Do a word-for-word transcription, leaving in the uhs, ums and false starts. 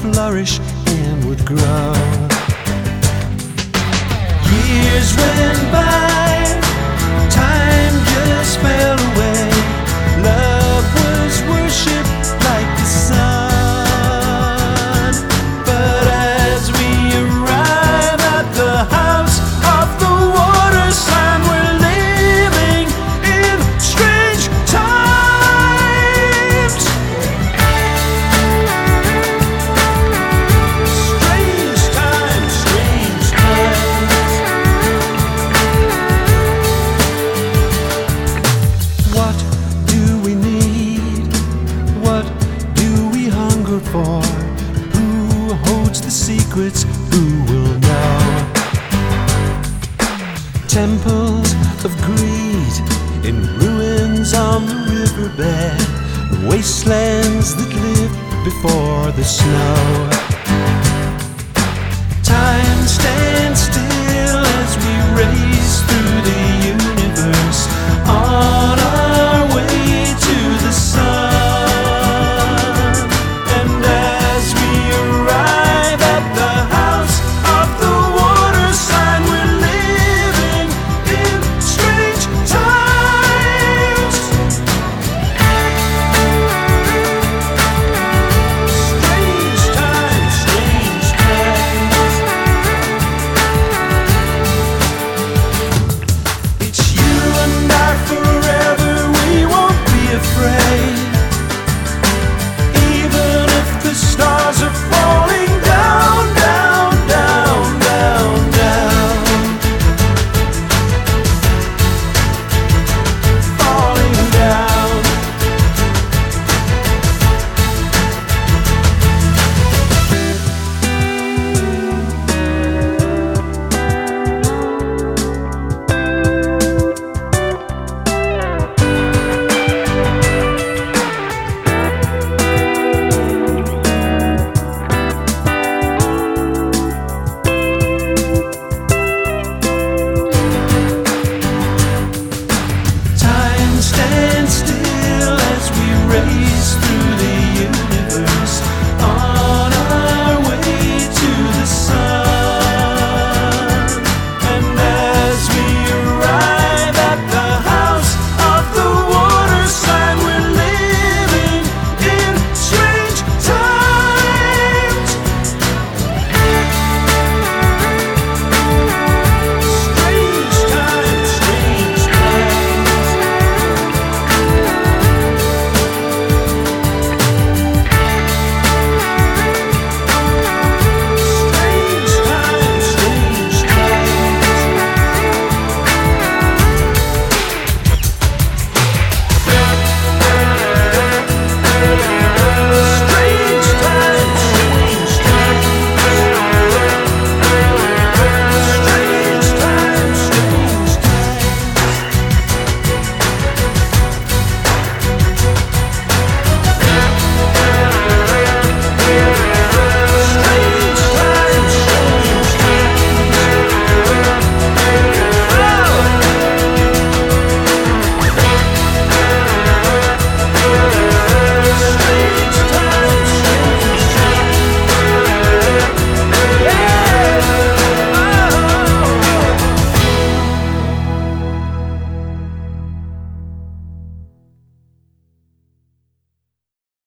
flourish and would grow. Years went by, time just fell away. Love was worshipped like the sun. But as we arrive at the house of the water sign, we're living in strange times. Strange times, strange times. What do we need? What do we hunger for? Who holds the secrets? Who will know? Temples of greed in ruins on the riverbed, wastelands that lived before the snow. Time stands still as we race through